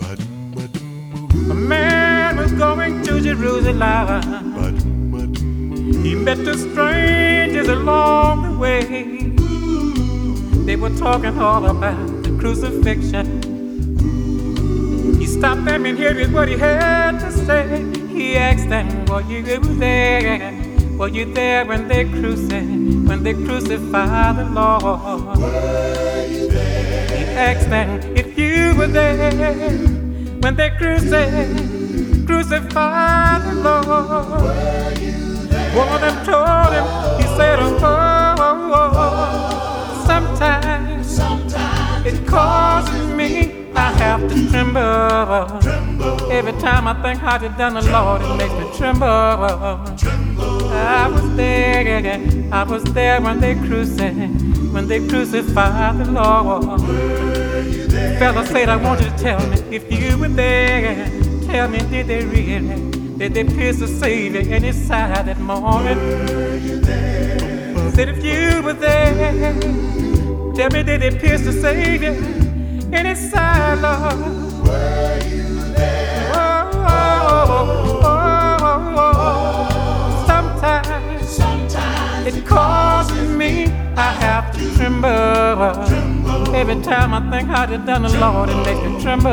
A man was going to Jerusalem. He met the strangers along the way. They were talking all about the crucifixion. He stopped them and heard what he had to say. He asked them, were you there? Were you there when they crucified the Lord? Were you there? He asked them if you were there when they crucified the Lord. Were you there? One of them told him, he said, sometimes it causes me, I have to tremble. Every time I think how you done the Lord, it makes me tremble. I was there when they crucified the Lord. Fella said, I want you to tell me if you were there. Tell me, did they pierce the Savior in his side that morning? Said if you were there, tell me, did they pierce the Savior in his side, Lord? Were you there? Sometimes it causes me, I have to tremble. Every time I think how you done the Lord, it makes me tremble.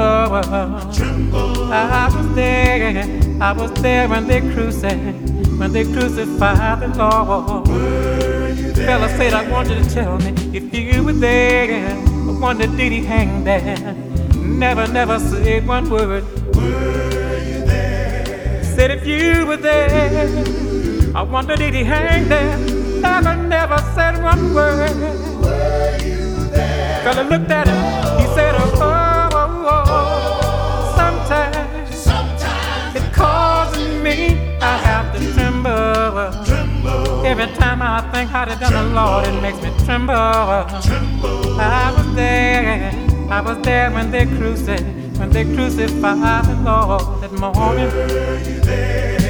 I was there when they crucified the Lord. Fella said, I want you to tell me if you were there. I wonder, did he hang there? Never said one word. Were you there? Said if you were there, I wonder, did he hang there? Never said one word. Were you there? Fella looked at him, he said, sometimes it causes me, I have to tremble. Every time I think how they done the Lord, it makes me tremble. I was there when they crucified the Lord that morning. Were you there?